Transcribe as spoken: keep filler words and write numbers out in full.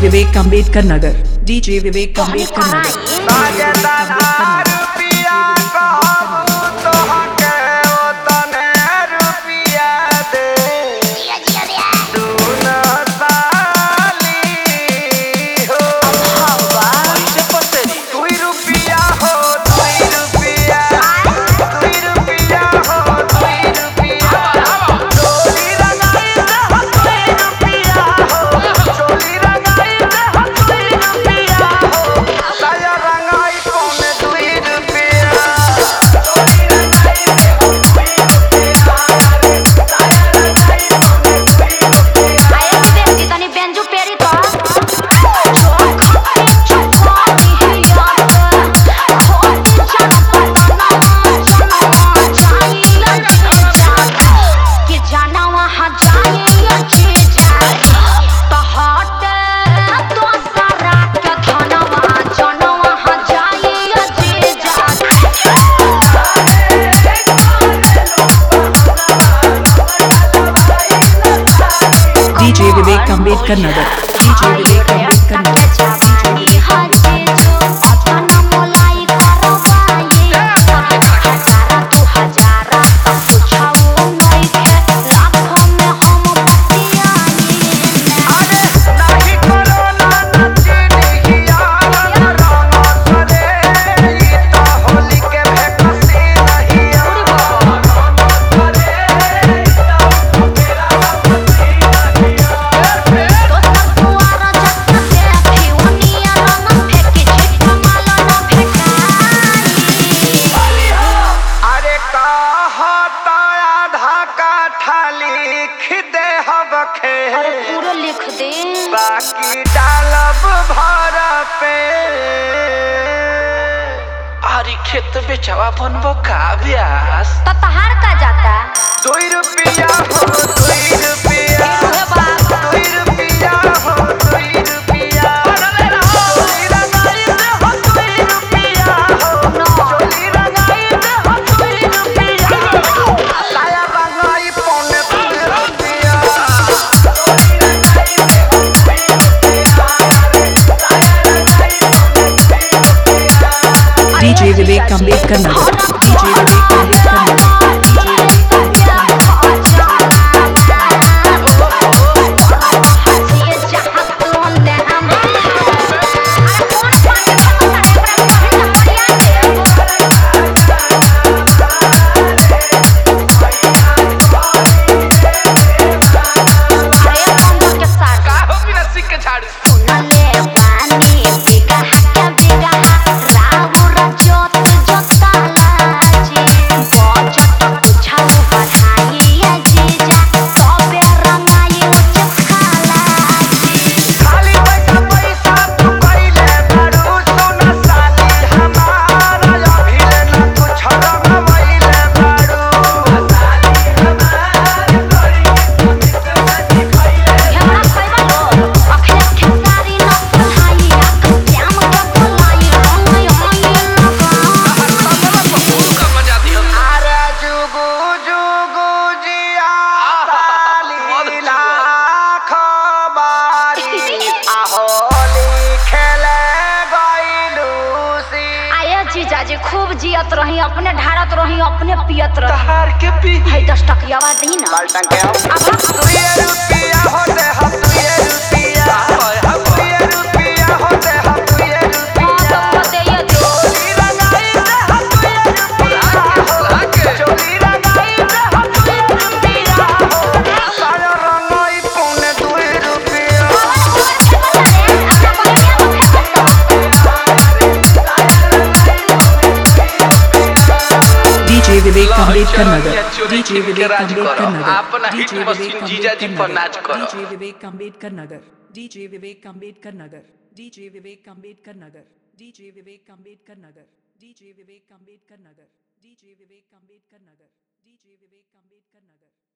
विवेक Ambedkar Nagar, DJ विवेक Ambedkar Nagar. DJ विवेक Ambedkar Nagar, DJ विवेक अम्बेडकर नगर। अरे पूरा लिख दे, बाकी डालब भर पे। अरे खेत बेचवा बनबो का ब्यास तो तहार का जाता दो रुपया हो दो रुपया दो रुपया हो दो रुपया चोली रंगाई दे हो दो रुपया हो चोली रंगाई दे हो दो रुपया साया रंगाई पौने दो रुपया डीजे विवेक अम्बेडकर नगर, डीजे विवेक अम्बेडकर नगर। जीजाजी खूब जियत रही, अपने ढारत रही, अपने पियत रही। तहार के पी है दस टकिया दी ना बाल्टन के अब दो रुपया होते हम दो रुपया दो रुपया होते हम दो रुपया चोली रंगाई दे हम दो रुपया चोली रंगाई दे हम दो रुपया साया रंगाई पौने दो रुपया डीजे विवेक अम्बेडकर नगर, डीजे विवेक अम्बेडकर नगर। अपना हिट मशीन जीजाजी पर नाच करो। डीजे विवेक अम्बेडकर नगर, डीजे विवेक अम्बेडकर नगर, डीजे विवेक अम्बेडकर नगर, डीजे विवेक अम्बेडकर नगर, डीजे विवेक अम्बेडकर नगर, डीजे विवेक अम्बेडकर नगर, डीजे विवेक अम्बेडकर नगर।